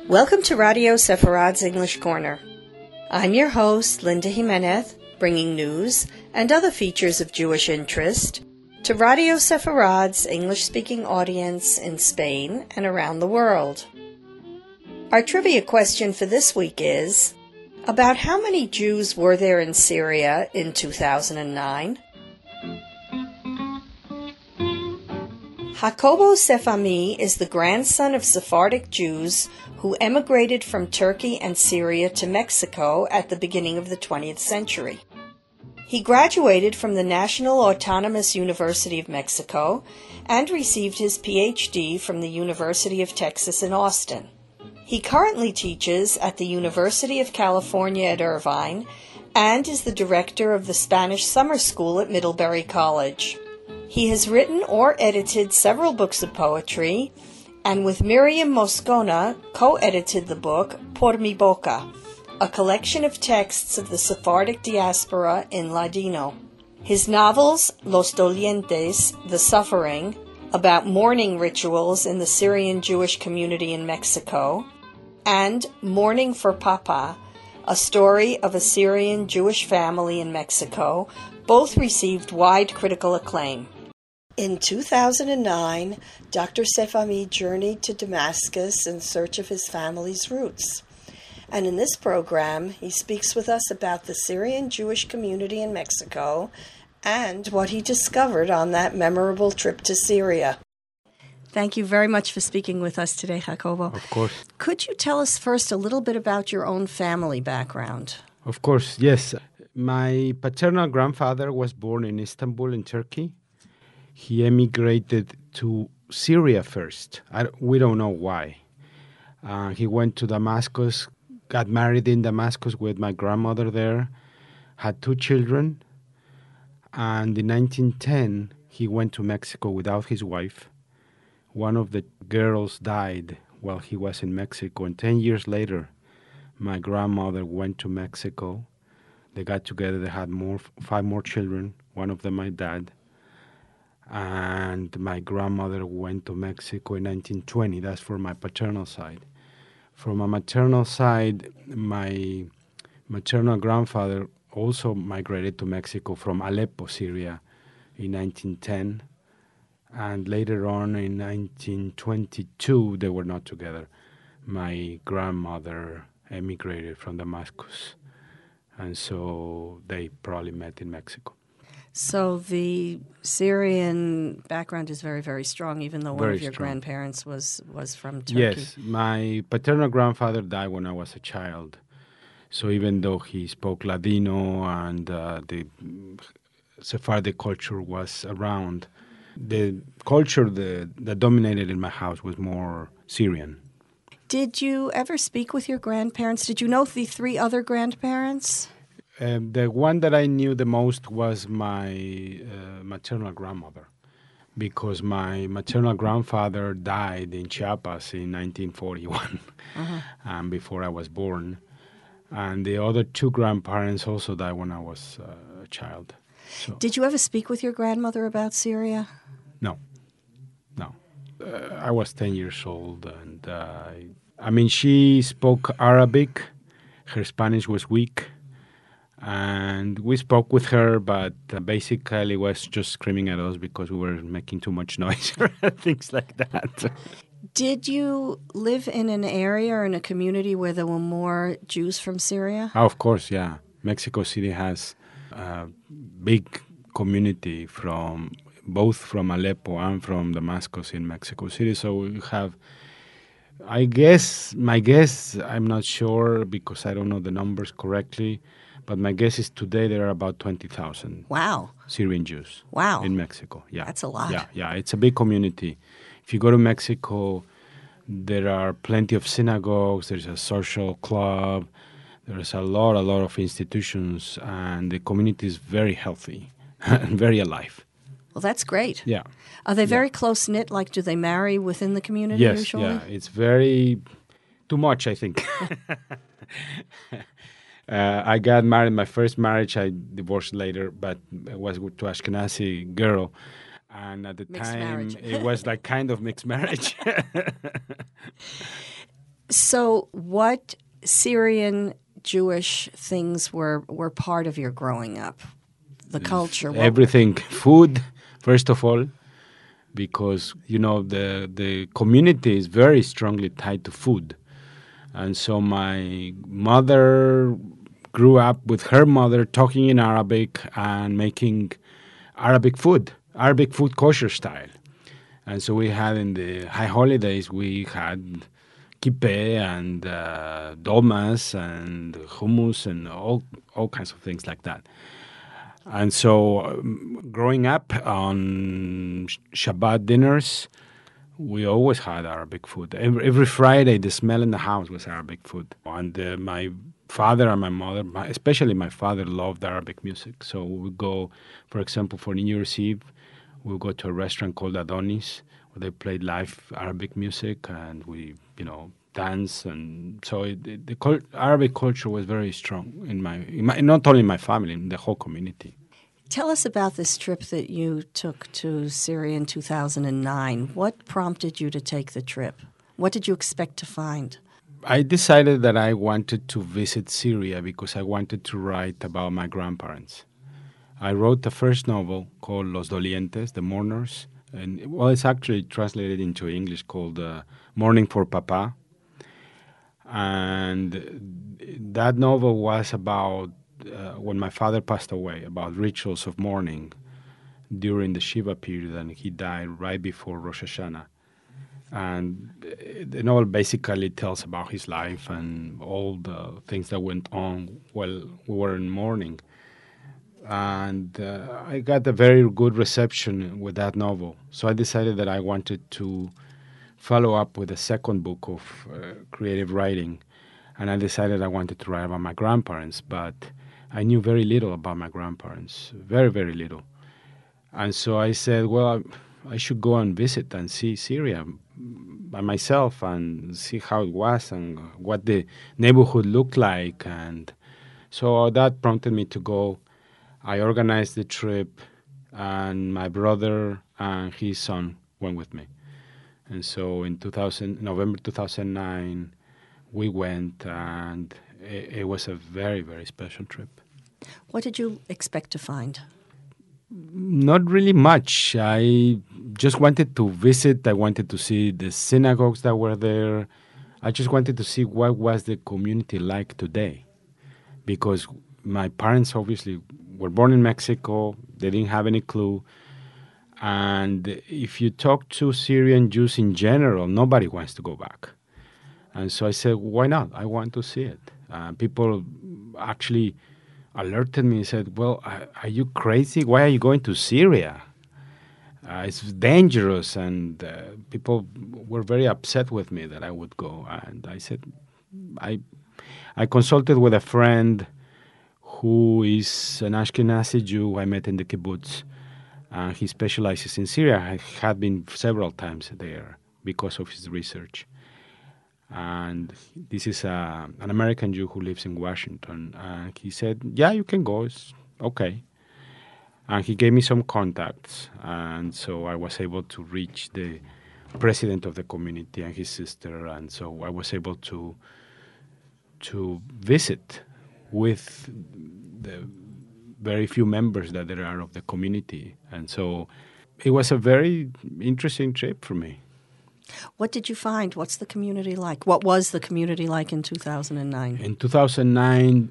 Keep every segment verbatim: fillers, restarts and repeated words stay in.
Welcome to Radio Sepharad's English Corner. I'm your host, Linda Jimenez, bringing news and other features of Jewish interest to Radio Sepharad's English-speaking audience in Spain and around the world. Our trivia question for this week is, about how many Jews were there in Syria in two thousand nine? Jacobo Sefami is the grandson of Sephardic Jews who emigrated from Turkey and Syria to Mexico at the beginning of the twentieth century. He graduated from the National Autonomous University of Mexico and received his P H D from the University of Texas in Austin. He currently teaches at the University of California at Irvine and is the director of the Spanish Summer School at Middlebury College. He has written or edited several books of poetry, and with Miriam Moscona co-edited the book Por mi Boca, a collection of texts of the Sephardic diaspora in Ladino. His novels, Los Dolientes, The Suffering, about mourning rituals in the Syrian Jewish community in Mexico, and Mourning for Papa, a story of a Syrian Jewish family in Mexico, both received wide critical acclaim. In two thousand nine, Doctor Sefami journeyed to Damascus in search of his family's roots. And in this program, he speaks with us about the Syrian Jewish community in Mexico and what he discovered on that memorable trip to Syria. Thank you very much for speaking with us today, Jacobo. Of course. Could you tell us first a little bit about your own family background? Of course, yes. My paternal grandfather was born in Istanbul, in Turkey. He emigrated to Syria first. I, we don't know why. Uh, he went to Damascus, got married in Damascus with my grandmother there, had two children, and in nineteen ten, he went to Mexico without his wife. One of the girls died while he was in Mexico, and ten years later, my grandmother went to Mexico. They got together, they had more, five more children, one of them my dad. And my grandmother went to Mexico in nineteen twenty. That's for my paternal side. From my maternal side, my maternal grandfather also migrated to Mexico from Aleppo, Syria, in nineteen ten. And later on, in nineteen twenty-two, they were not together. My grandmother emigrated from Damascus. And so they probably met in Mexico. So the Syrian background is very, very strong, even though very one of your strong. grandparents was, was from Turkey. Yes, my paternal grandfather died when I was a child. So even though he spoke Ladino and uh, the Sephardic culture was around, the culture that, that dominated in my house was more Syrian. Did you ever speak with your grandparents? Did you know the three other grandparents? Um, the one that I knew the most was my uh, maternal grandmother, because my maternal grandfather died in Chiapas in nineteen forty-one, uh-huh. um, before I was born. And the other two grandparents also died when I was uh, a child. So, did you ever speak with your grandmother about Syria? No, no. Uh, I was ten years old, and uh, I mean, she spoke Arabic. Her Spanish was weak. And we spoke with her, but uh, basically was just screaming at us because we were making too much noise or things like that. Did you live in an area or in a community where there were more Jews from Syria? Oh, of course, yeah. Mexico City has a big community from both from Aleppo and from Damascus in Mexico City. So we have, I guess, my guess, I'm not sure because I don't know the numbers correctly, but my guess is today there are about twenty thousand wow. Syrian Jews wow. in Mexico. Yeah, that's a lot. Yeah, yeah, it's a big community. If you go to Mexico, there are plenty of synagogues, there's a social club, there's a lot, a lot of institutions, and the community is very healthy and very alive. Well, that's great. Yeah. Are they very yeah. close-knit? Like, do they marry within the community yes, usually? Yes, yeah. It's very, too much, I think. Uh, I got married. My first marriage, I divorced later, but it was to Ashkenazi girl. And at the mixed time, marriage. It was like kind of mixed marriage. So what Syrian Jewish things were, were part of your growing up? The culture? What Everything. Food, first of all, because, you know, the, the community is very strongly tied to food. And so my mother grew up with her mother talking in Arabic and making Arabic food, Arabic food kosher style. And so we had in the high holidays, we had kippeh and uh, dolmas and hummus and all, all kinds of things like that. And so um, growing up on Shabbat dinners, we always had Arabic food. Every, every Friday, the smell in the house was Arabic food. And uh, my father and my mother, my, especially my father, loved Arabic music. So we would go, for example, for New Year's Eve, we would go to a restaurant called Adonis, where they played live Arabic music, and we, you know, dance. And so it, it, the cul- Arabic culture was very strong in my, in my, not only in my family, in the whole community. Tell us about this trip that you took to Syria in two thousand nine. What prompted you to take the trip? What did you expect to find? I decided that I wanted to visit Syria because I wanted to write about my grandparents. I wrote the first novel called Los Dolientes, The Mourners. And, well, it's actually translated into English called uh, Mourning for Papa. And that novel was about Uh, when my father passed away, about rituals of mourning during the Shiva period, and he died right before Rosh Hashanah. And the novel basically tells about his life and all the things that went on while we were in mourning. And uh, I got a very good reception with that novel. So I decided that I wanted to follow up with a second book of uh, creative writing. And I decided I wanted to write about my grandparents, but I knew very little about my grandparents, very, very little. And so I said, well, I, I should go and visit and see Syria by myself and see how it was and what the neighborhood looked like. And so that prompted me to go. I organized the trip, and my brother and his son went with me. And so in two thousand, November two thousand nine, we went, and it, it was a very, very special trip. What did you expect to find? Not really much. I just wanted to visit. I wanted to see the synagogues that were there. I just wanted to see what was the community like today. Because my parents obviously were born in Mexico. They didn't have any clue. And if you talk to Syrian Jews in general, nobody wants to go back. And so I said, why not? I want to see it. Uh, people actually alerted me and said, well, are you crazy? Why are you going to Syria? Uh, it's dangerous. And uh, people were very upset with me that I would go. And I said, I, I consulted with a friend who is an Ashkenazi Jew I met in the kibbutz. Uh, he specializes in Syria. I had been several times there because of his research. And this is a, an American Jew who lives in Washington. And he said, yeah, you can go. It's okay. And he gave me some contacts. And so I was able to reach the president of the community and his sister. And so I was able to to visit with the very few members that there are of the community. And so it was a very interesting trip for me. What did you find? What's the community like? What was the community like in two thousand nine? In two thousand nine,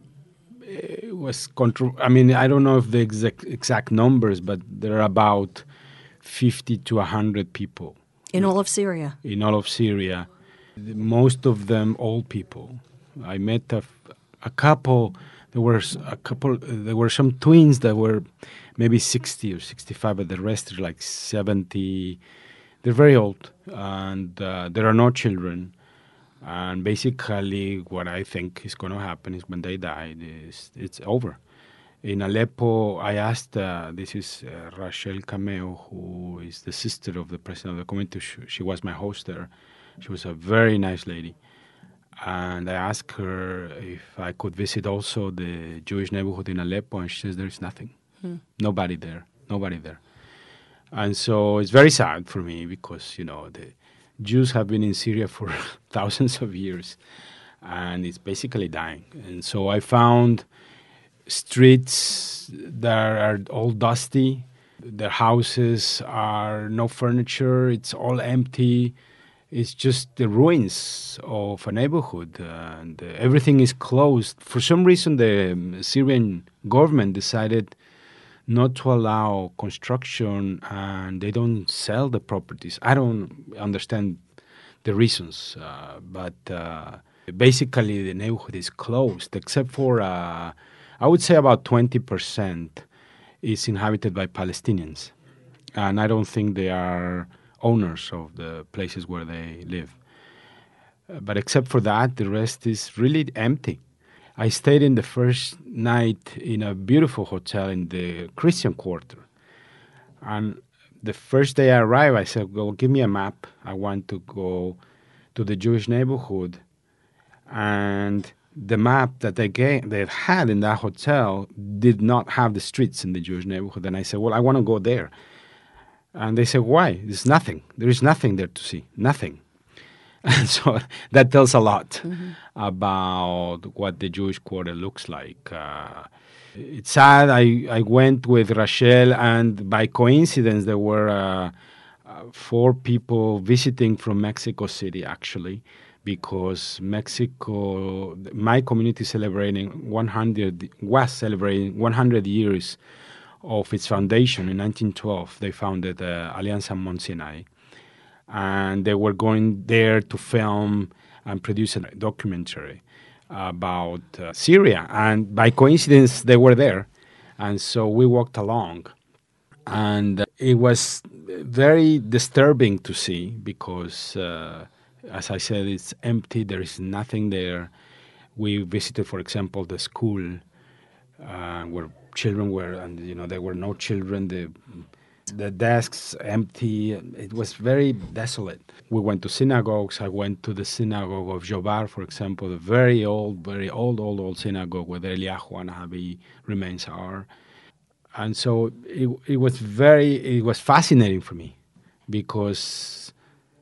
it was contro- I mean, I don't know if the exact, exact numbers, but there are about fifty to one hundred people. In all of Syria? In all of Syria. Most of them old people. I met a, a couple, there were a couple, there were some twins that were maybe sixty or sixty-five, but the rest are like seventy. They're very old, and uh, there are no children. And basically, what I think is going to happen is when they die, it's, it's over. In Aleppo, I asked, uh, this is uh, Rachel Cameo, who is the sister of the president of the community. She, she was my host there. She was a very nice lady. And I asked her if I could visit also the Jewish neighborhood in Aleppo, and she says there's nothing. Hmm. Nobody there. Nobody there. And so it's very sad for me because, you know, the Jews have been in Syria for thousands of years, and it's basically dying. And so I found streets that are all dusty. The houses are no furniture. It's all empty. It's just the ruins of a neighborhood, uh, and uh, everything is closed. For some reason, the um, Syrian government decided not to allow construction, and they don't sell the properties. I don't understand the reasons, uh, but uh, basically the neighborhood is closed, except for uh, I would say about twenty percent is inhabited by Palestinians, and I don't think they are owners of the places where they live. Uh, but except for that, the rest is really empty. I stayed in the first night in a beautiful hotel in the Christian Quarter. And the first day I arrived, I said, well, give me a map. I want to go to the Jewish neighborhood. And the map that they, gave, they had in that hotel did not have the streets in the Jewish neighborhood. And I said, well, I want to go there. And they said, why? There's nothing. There is nothing there to see. Nothing. And so that tells a lot mm-hmm. about what the Jewish Quarter looks like. Uh, it's sad. I, I went with Rachel, and by coincidence, there were uh, uh, four people visiting from Mexico City, actually, because Mexico, my community celebrating one hundred, was celebrating one hundred years of its foundation. In nineteen twelve, they founded uh, Alianza Mont Sinai. And they were going there to film and produce a documentary about uh, Syria. And by coincidence, they were there. And so we walked along. And uh, it was very disturbing to see because, uh, as I said, it's empty. There is nothing there. We visited, for example, the school uh, where children were, and, you know, there were no children. The The desks empty. It was very desolate. We went to synagogues. I went to the synagogue of Jobar, for example, the very old, very old, old, old synagogue where the Eliyahu Hanabi remains are. And so it, it was very, it was fascinating for me because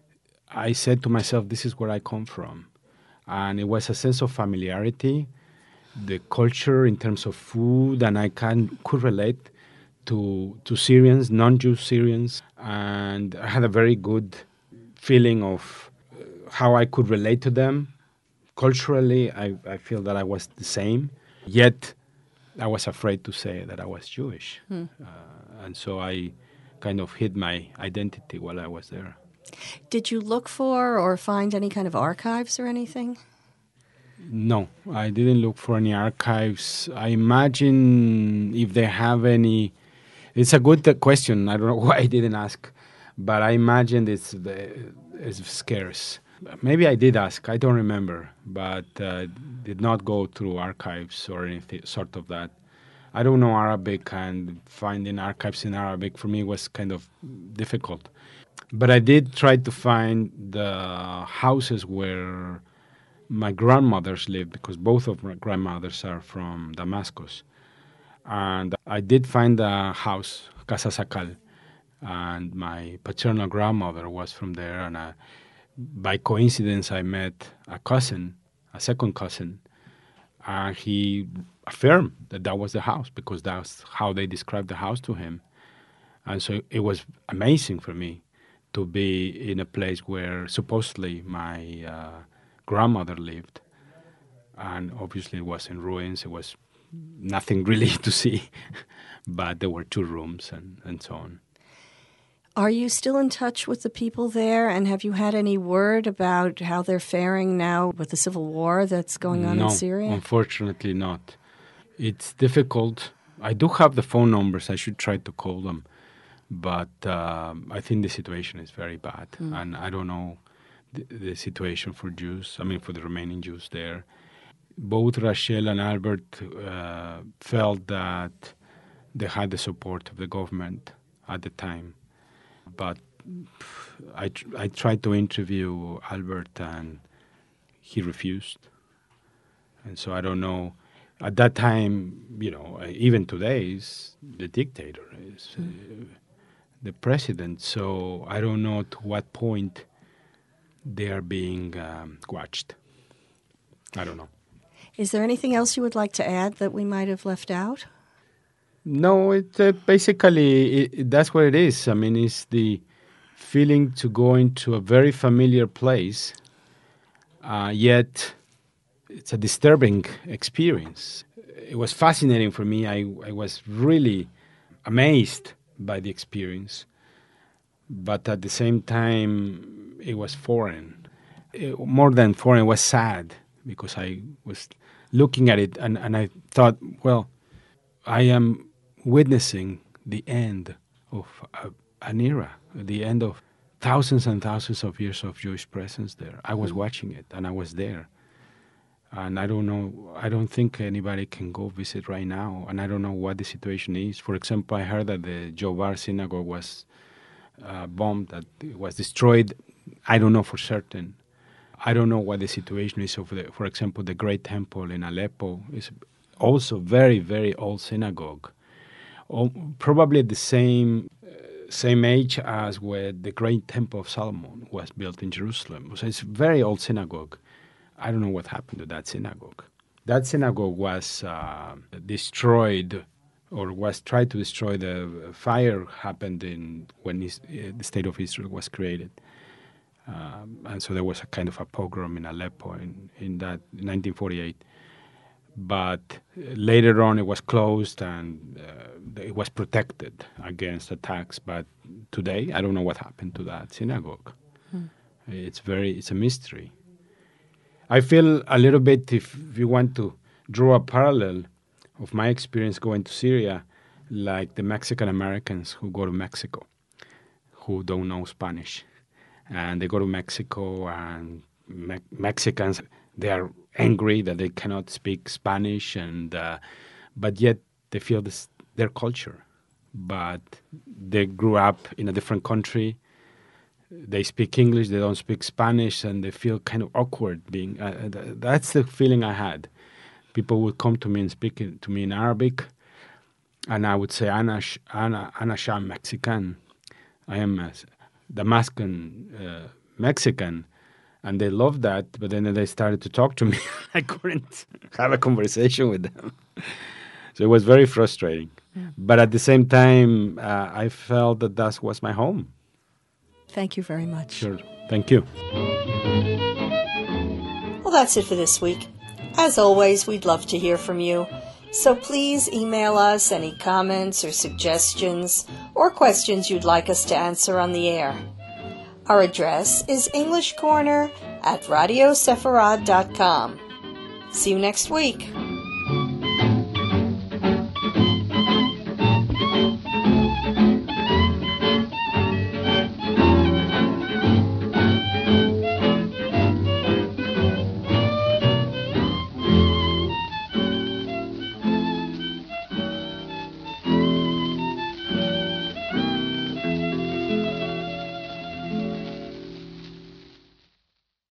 I said to myself, this is where I come from. And it was a sense of familiarity, the culture in terms of food, and I can could relate to to Syrians, non-Jew Syrians, and I had a very good feeling of how I could relate to them. Culturally, I, I feel that I was the same, yet I was afraid to say that I was Jewish. Hmm. Uh, and so I kind of hid my identity while I was there. Did you look for or find any kind of archives or anything? No, I didn't look for any archives. I imagine if they have any. It's a good uh, question. I don't know why I didn't ask, but I imagine it's, uh, it's scarce. Maybe I did ask. I don't remember, but uh, did not go through archives or anything sort of that. I don't know Arabic, and finding archives in Arabic for me was kind of difficult. But I did try to find the houses where my grandmothers lived, because both of my grandmothers are from Damascus. And I did find a house, Casa Sacal, and my paternal grandmother was from there. And I, by coincidence, I met a cousin, a second cousin, and he affirmed that that was the house because that's how they described the house to him. And so it was amazing for me to be in a place where supposedly my uh, grandmother lived. And obviously it was in ruins. It was nothing really to see, but there were two rooms and, and so on. Are you still in touch with the people there, and have you had any word about how they're faring now with the civil war that's going on no, in Syria? Unfortunately not. It's difficult. I do have the phone numbers. I should try to call them. But um, I think the situation is very bad. Mm. And I don't know the, the situation for Jews, I mean for the remaining Jews there. Both Rachel and Albert uh, felt that they had the support of the government at the time. But I, tr- I tried to interview Albert and he refused. And so I don't know. At that time, you know, even today, is the dictator is uh, the president. So I don't know to what point they are being um, watched. I don't know. Is there anything else you would like to add that we might have left out? No, it uh, basically it, it, that's what it is. I mean, it's the feeling to go into a very familiar place, uh, yet it's a disturbing experience. It was fascinating for me. I, I was really amazed by the experience, but at the same time, it was foreign. It, more than foreign, it was sad because I was looking at it and, and I thought, well, I am witnessing the end of a, an era, the end of thousands and thousands of years of Jewish presence there. I was watching it, and I was there. And I don't know, I don't think anybody can go visit right now, and I don't know what the situation is. For example, I heard that the Jobar synagogue was uh, bombed, that it was destroyed. I don't know for certain. I don't know what the situation is of, the, for example, the Great Temple in Aleppo is also very, very old synagogue. Oh, probably the same uh, same age as where the Great Temple of Solomon was built in Jerusalem. So it's a very old synagogue. I don't know what happened to that synagogue. That synagogue was uh, destroyed, or was tried to destroy. The fire happened in when is, uh, the State of Israel was created. Um, and so there was a kind of a pogrom in Aleppo in, in that in nineteen forty-eight. But later on, it was closed and uh, it was protected against attacks. But today, I don't know what happened to that synagogue. Hmm. It's very, it's a mystery. I feel a little bit, if you want to draw a parallel of my experience going to Syria, like the Mexican Americans who go to Mexico, who don't know Spanish, and they go to Mexico, and Me- Mexicans, they are angry that they cannot speak Spanish, and uh, but yet they feel this their culture. But they grew up in a different country. They speak English, they don't speak Spanish, and they feel kind of awkward being. Uh, th- that's the feeling I had. People would come to me and speak in, to me in Arabic, and I would say, "Ana, sh- ana, ana sham Mexican. I am a Damascus uh, Mexican." And they loved that, but then they started to talk to me. I couldn't have a conversation with them. So it was very frustrating. Yeah. But at the same time, uh, I felt that that was my home. Thank you very much. Sure. Thank you. Well, that's it for this week. As always, we'd love to hear from you. So please email us any comments or suggestions or questions you'd like us to answer on the air. Our address is English Corner at radio sefarad dot com. See you next week.